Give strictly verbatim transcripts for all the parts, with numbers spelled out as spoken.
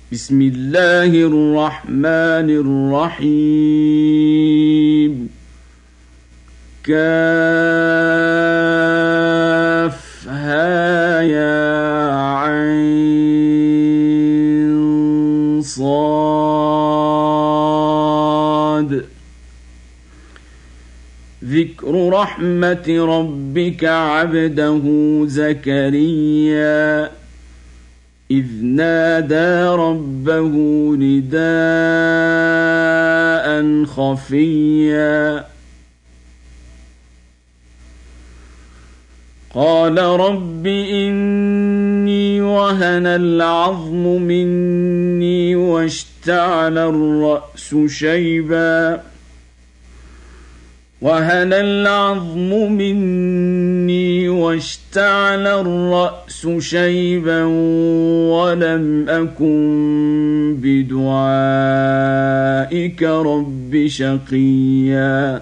بسم الله الرحمن الرحيم كافها يا عين صاد ذكر رحمة ربك عبده زكريا إذ نادى ربه نداء خفيا قال رب إني وهن العظم مني واشتعل الرأس شيبا وهن العظم مني واشتعل الرأس شيبا ولم أكن بدعائك رب شقيا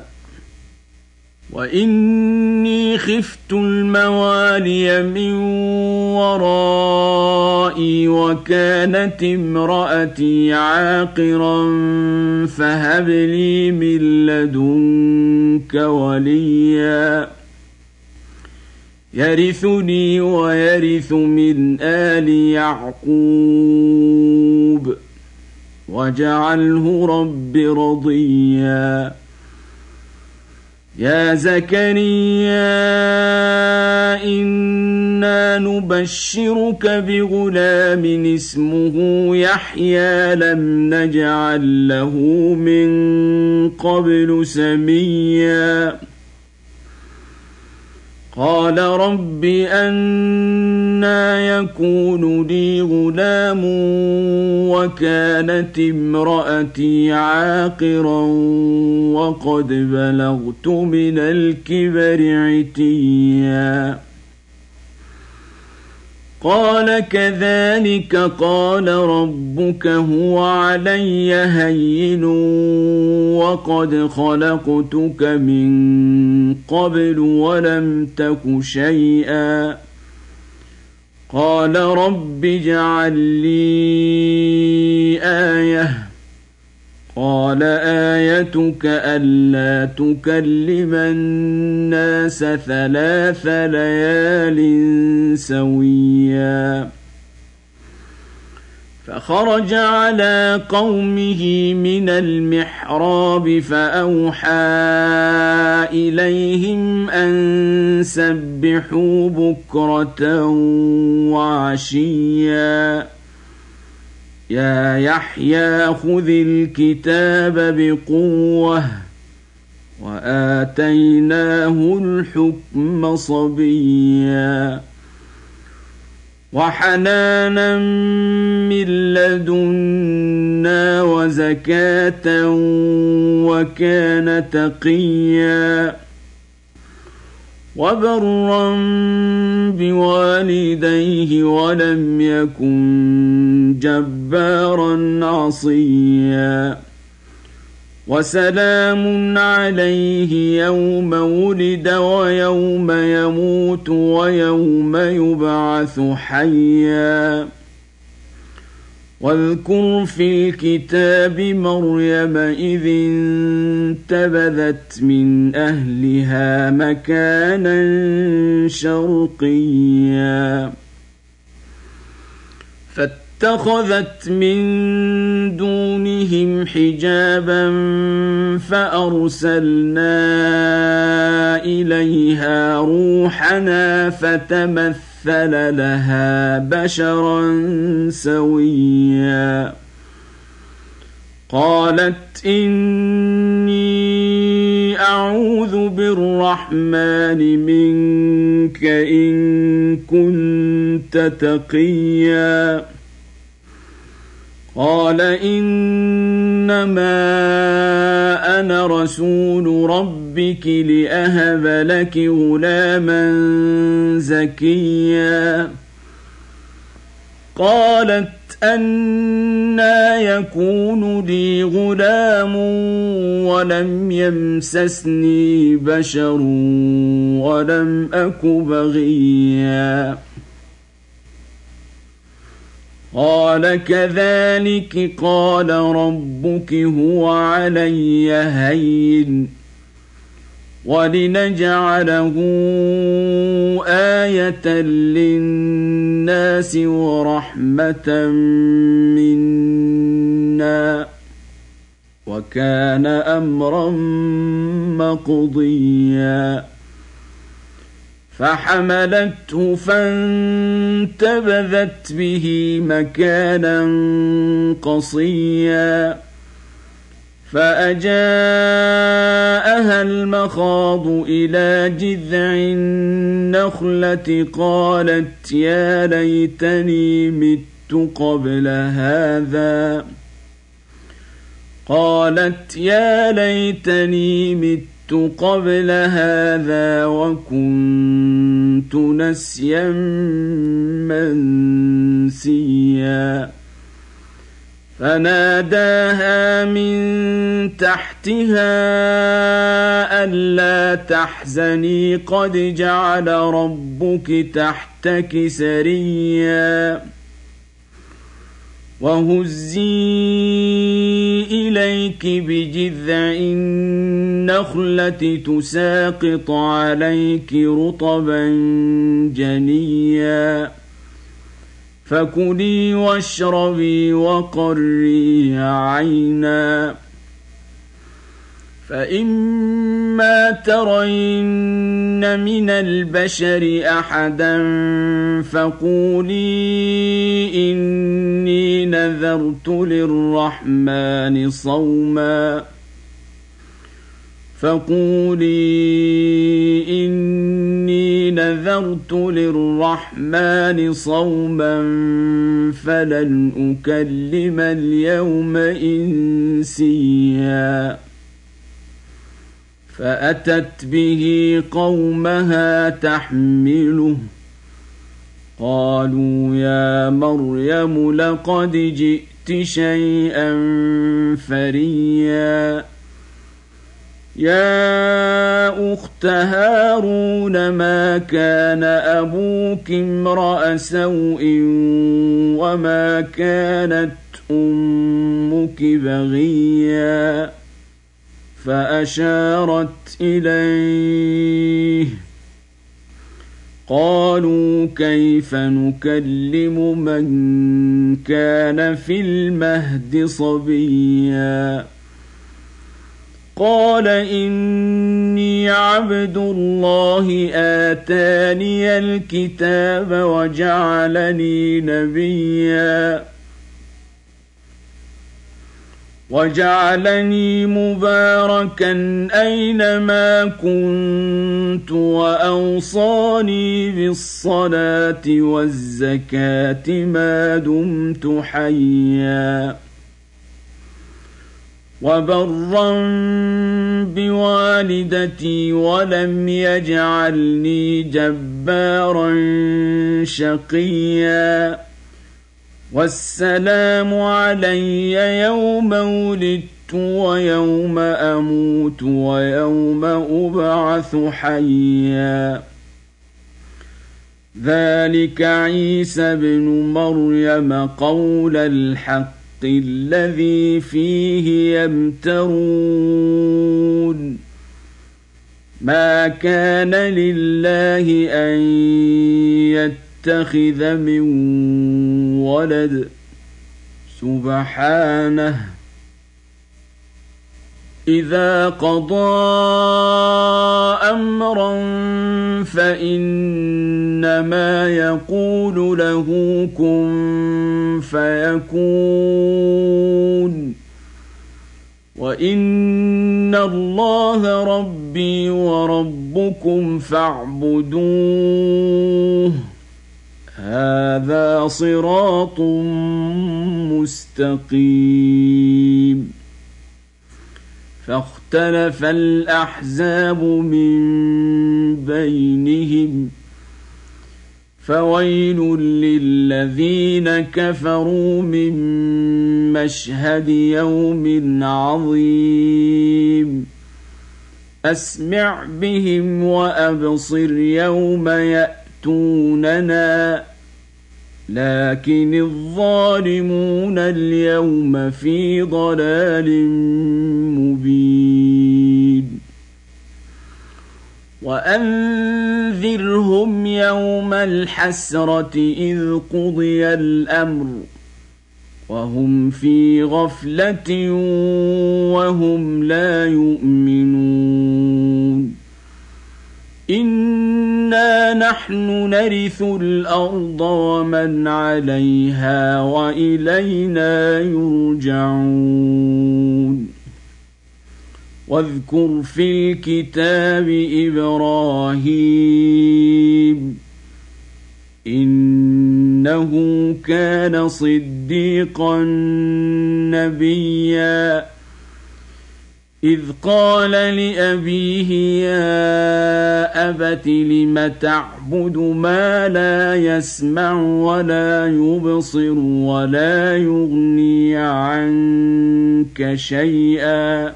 وإني خفت الموالي من ورائي وكانت امرأتي عاقرا فهب لي من لدنك وليا يرثني ويرث من آل يعقوب واجعله رب رضيا يا زكريا إنا نبشرك بغلام اسمه يحيى لم نجعل له من قبل سميا قال رب أنى يكون لي غلام وكانت امرأتي عاقرا وقد بلغت من الكبر عتيا قال كذلك قال ربك هو علي هين وقد خلقتك من قبل ولم تك شيئا قال رب اجعل لي آية قال آيتك ألا تكلم الناس ثلاث ليال سويا فخرج على قومه من المحراب فأوحى إليهم أن سبحوا بكرة وعشيا يا يحيى خذ الكتاب بقوة وآتيناه الحكم صبيا وحنانا من لدنا وزكاة وكان تقيا وبرا بوالديه ولم يكن جبارا عصيا وسلام عليه يوم ولد ويوم يموت ويوم يبعث حيا واذكر في الكتاب مريم إذ انتبذت من أهلها مكانا شرقيا فاتخذت من دونهم حجابا فأرسلنا إليها روحنا فتمثل لها بشرا سويا قالت إني أعوذ بالرحمن منك إن كنت تقيا قال إنما أنا رسول ربك لأهب لك غلاما زكيا قالت أنى يكون لي غلام ولم يمسسني بشر ولم أك بغيا قال كذلك قال ربك هو علي هين ولنجعله آية للناس ورحمة منا وكان أمرا مقضيا فحملته فانتبذت به مكانا قصيا فأجاءها المخاض إلى جذع النخلة قالت يا ليتني مت قبل هذا قالت يا ليتني مت قبل هذا وكنت نسيا منسيا فناداها من تحتها ألا تحزني قد جعل ربك تحتك سريا وهزي إليك بجذع النخلة تساقط عليك رطبا جنيا فكلي واشربي وقري عينا فإما ترين من البشر أحدا فقولي إني نذرت للرحمن صوما فقولي إني نذرت للرحمن صوما فلن أكلم اليوم إنسيا فأتت به قومها تحمله قالوا يا مريم لقد جئت شيئا فريا يا أخت هارون ما كان أبوك امرأ سوء وما كانت أمك بغيا فأشارت إليه قالوا كيف نكلم من كان في المهد صبيا قال إني عبد الله آتاني الكتاب وجعلني نبيا وجعلني مباركا أينما كنت وأوصاني بالصلاة والزكاة ما دمت حيا وبرا بوالدتي ولم يجعلني جبارا شقيا والسلام علي يوم ولدت ويوم أموت ويوم أبعث حيا ذلك عيسى بن مريم قول الحق الذي فيه يمترون ما كان لله أن يتخذ من ولد سبحانه إذا قضى أمرا فإنما يقول له كن فيكون وإن الله ربي وربكم فاعبدوه هذا صراط مستقيم فاختلف الأحزاب من بينهم فويل للذين كفروا من مشهد يوم عظيم أسمع بهم وأبصر يوم يأتوننا لكن الظالمون اليوم في ضلال مبين وأنذرهم يوم الحسرة إذ قضي الأمر وهم في غفلة وهم لا يؤمنون إنا نحن نرث الأرض ومن عليها وإلينا يرجعون واذكر في الكتاب إبراهيم إنه كان صديقا نبيا إذ قال لأبيه يا أبت لم تعبد ما لا يسمع ولا يبصر ولا يغني عنك شيئا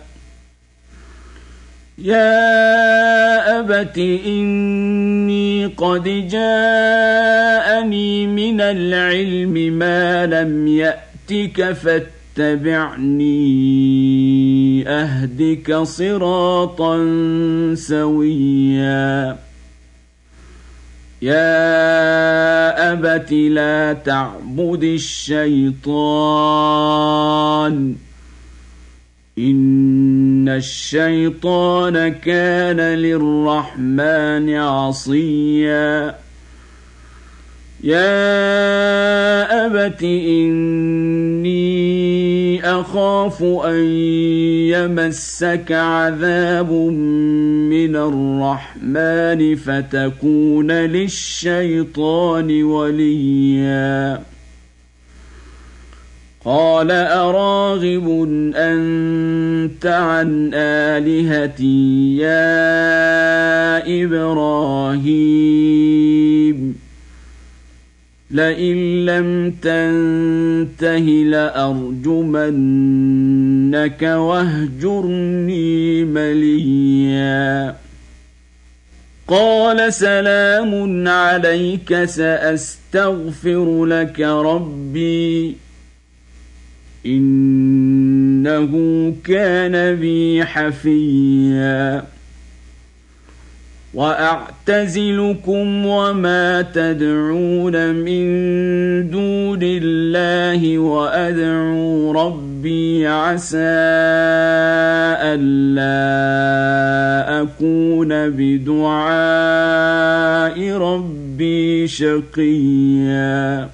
يا أبت إني قد جاءني من العلم ما لم يأتك فاتبعني أهدك صراطا سويا يا أبت لا تعبد الشيطان إن الشيطان كان للرحمن عصيا يا أبت إني أخاف أن يمسك عذاب من الرحمن فتكون للشيطان وليا قال أراغب أنت عن آلهتي يا إبراهيم لئن لم تنته لأرجمنك واهجرني مليا قال سلام عليك سأستغفر لك ربي إنه كان بي حفيا وأعتزلكم وما تدعون من دون الله وأدعو ربي عسى ألا أكون بدعاء ربي شقيا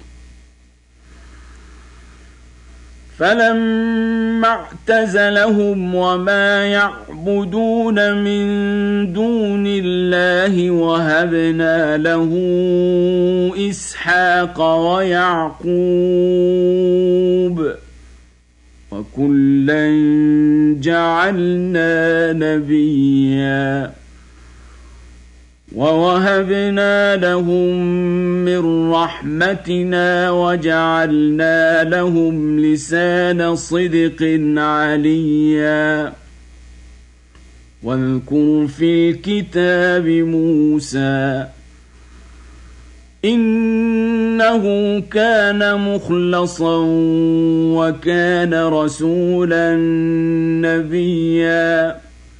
فلما اعتزلهم وما يعبدون من دون الله وهبنا له إسحاق ويعقوب وكلا جعلنا نبيا ووهبنا لهم من رحمتنا وجعلنا لهم لسان صدق عليا واذكر في الكتاب موسى إنه كان مخلصا وكان رسولا نبيا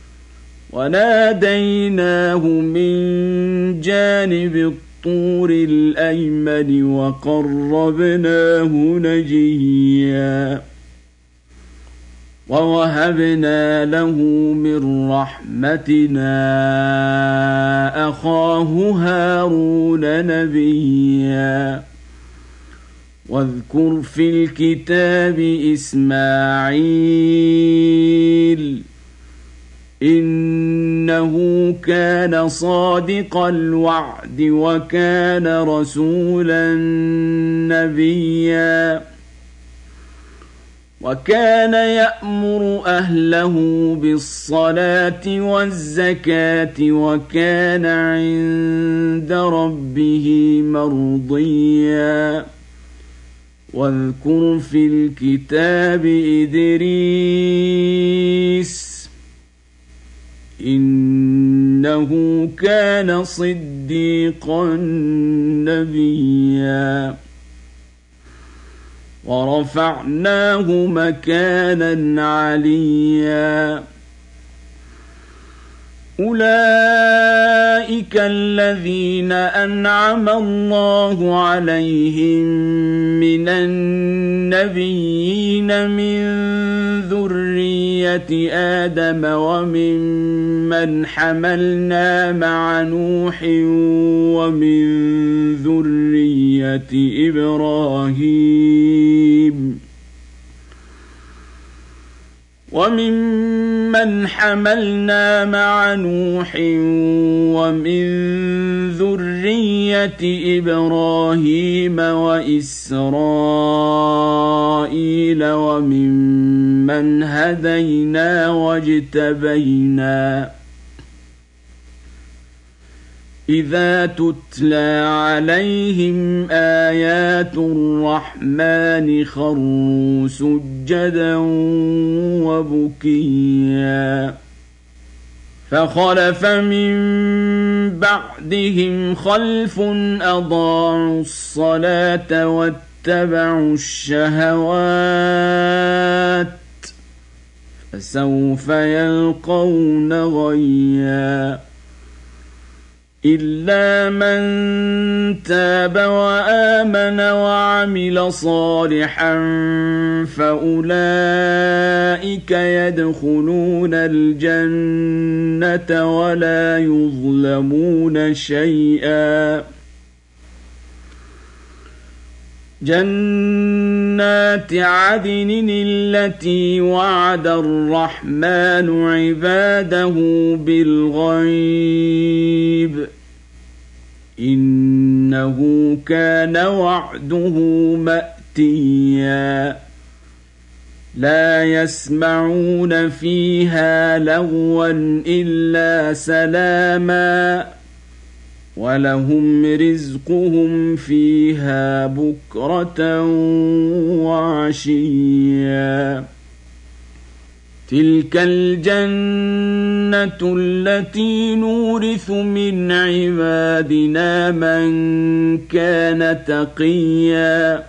وناديناه من جانب الطور الأيمن وقربناه نجيا ووهبنا له من رحمتنا أخاه هارون نبيا واذكر في الكتاب إسماعيل إنه كان صادق الوعد وكان رسولا نبيا وكان يأمر أهله بالصلاة والزكاة وكان عند ربه مرضيا واذكر في الكتاب إدريس إن إنه كان صديقا نبيا ورفعناه مكانا عليا أولئك الذين أنعم الله عليهم من النبيين من ذرية آدم وممن حملنا مع نوح ومن ذرية إبراهيم وممن حملنا مع نوح ومن ذرية إبراهيم وإسرائيل وممن هدينا واجتبينا إذا تتلى عليهم آيات الرحمن خروا سجدا وبكيا فخلف من بعدهم خلف أضاعوا الصلاة واتبعوا الشهوات فسوف يلقون غيا إلا من تاب وآمن وعمل صالحا فأولئك يدخلون الجنة ولا يظلمون شيئا جنات عدن التي وعد الرحمن عباده بالغيب إنه كان وعده مأتيا لا يسمعون فيها لغوا إلا سلاما ولهم رزقهم فيها بكرة وعشيا تلك الجنة التي نورث من عبادنا من كان تقيا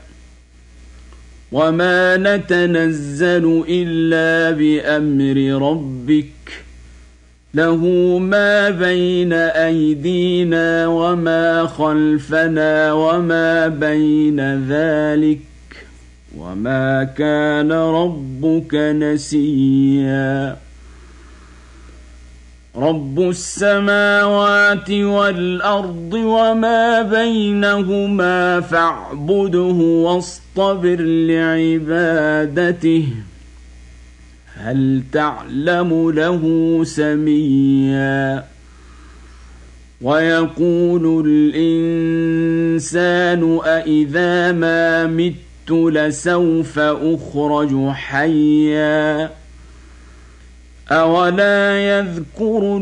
وما نتنزل إلا بأمر ربك له ما بين أيدينا وما خلفنا وما بين ذلك وما كان ربك نسيا رب السماوات والأرض وما بينهما فاعبده واصطبر لعبادته هل تعلم له سميا ويقول الإنسان أإذا ما مت لسوف أخرج حيا أولا يذكر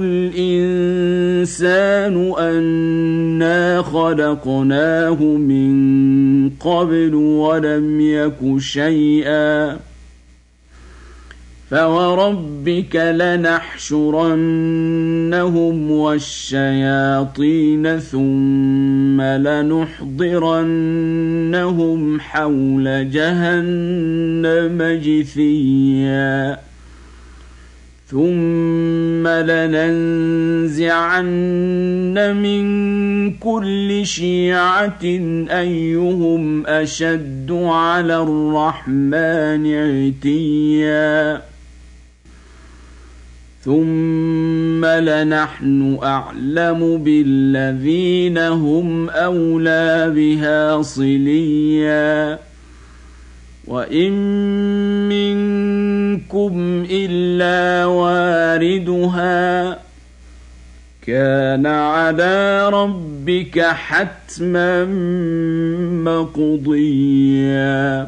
الإنسان أنا خلقناه من قبل ولم يك شيئا فوربك لنحشرنهم والشياطين ثم لنحضرنهم حول جهنم جثيا ثم لننزعن من كل شيعة أيهم أشد على الرحمن عتيا ثم لنحن أعلم بالذين هم أولى بها صليا وإن منكم إلا واردها كان على ربك حتما مقضيا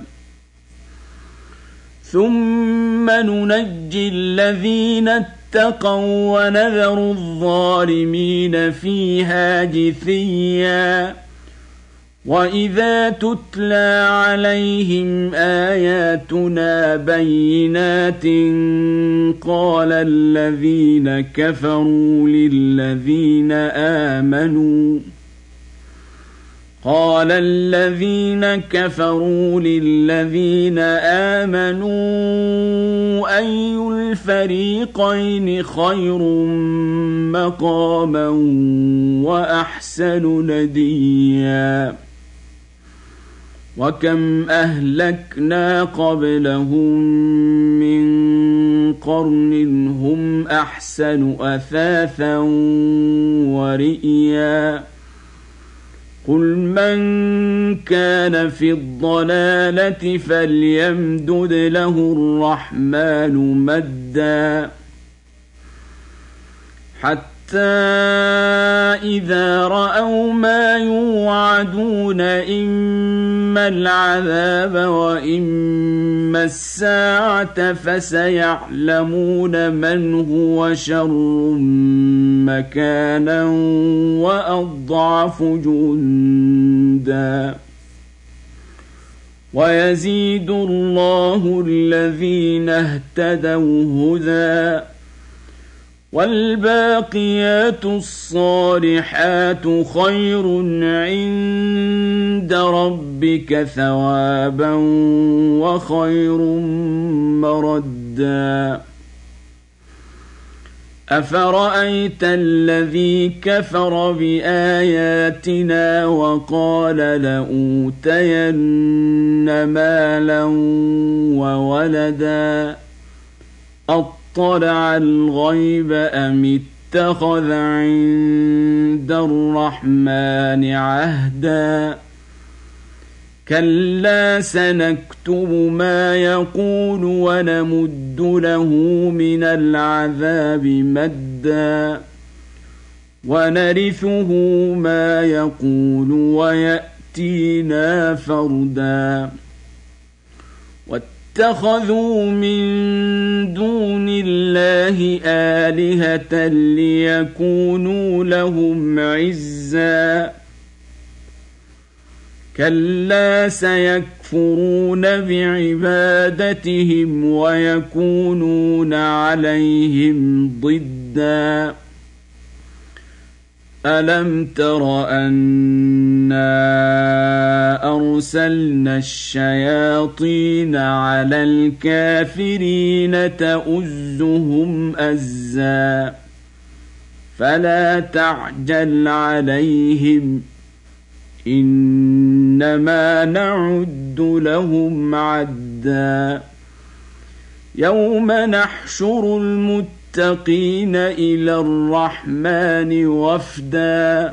ثم ننجي الذين اتقوا ونذر الظالمين فيها جثيا وإذا تتلى عليهم آياتنا بينات قال الذين كفروا للذين آمنوا قال الذين كفروا للذين آمنوا أي الفريقين خير مقاما وأحسن نديا وكم أهلكنا قبلهم من قرن هم أحسن أثاثا ورئيا قل من كان في الضلالة فليمدد له الرحمن مدا حتى إذا رأوا ما يوعدون إما العذاب وإما الساعة فسيعلمون من هو شر مكانا وأضعف جندا ويزيد الله الذين اهتدوا هدى والباقيات الصالحات خير عند ربك ثوابا وخير مردا أفرأيت الذي كفر بآياتنا وقال لأوتين مالا وولدا أطلع الغيب أم اتخذ عند الرحمن عهدا كلا سنكتب ما يقول ونمد له من العذاب مدا ونرثه ما يقول ويأتينا فردا واتخذوا من دون الله آلهة ليكونوا لهم عزا كلا سيكفرون بعبادتهم ويكونون عليهم ضدا ألم تر أنا أرسلنا الشياطين على الكافرين تؤزهم أزا فلا تعجل عليهم إنما نعد لهم عدا يوم نحشر المتقين إلى الرحمن وفدا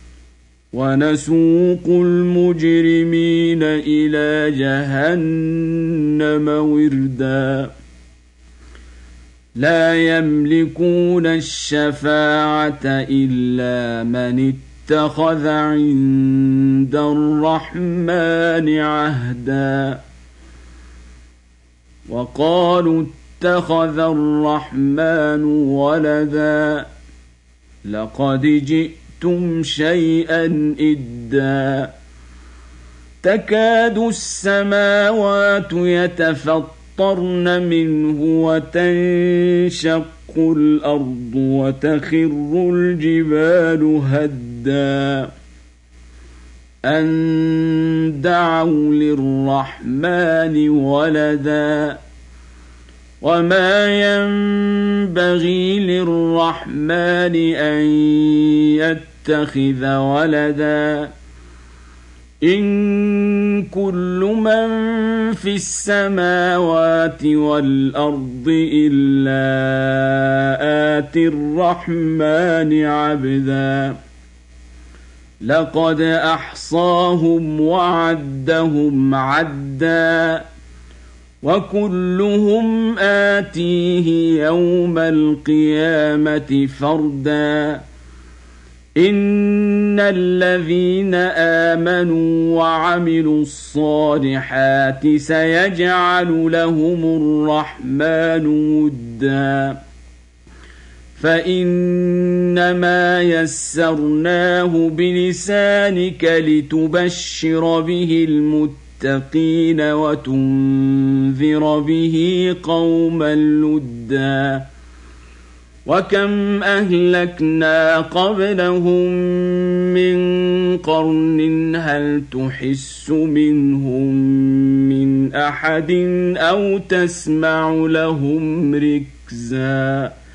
ونسوق المجرمين إلى جهنم وردا لا يملكون الشفاعة إلا من اتخذ عند الرحمن عهدا وقالوا اتخذ الرحمن ولدا لقد جئتم شيئا إدا تكاد السماوات يتفطرن منه وتنشق الأرض وتخر الجبال هدا أن دعوا للرحمن ولدا وما ينبغي للرحمن أن يتخذ ولدا إن كل من في السماوات والأرض إلا آتي الرحمن عبدا لقد أحصاهم وعدهم عدا وكلهم آتيه يوم القيامة فردا إن الذين آمنوا وعملوا الصالحات سيجعل لهم الرحمن ودا فإنما يسرناه بلسانك لتبشر به المتقين وتنذر به قوما لدا وكم أهلكنا قبلهم من قرن هل تحس منهم من أحد أو تسمع لهم ركزا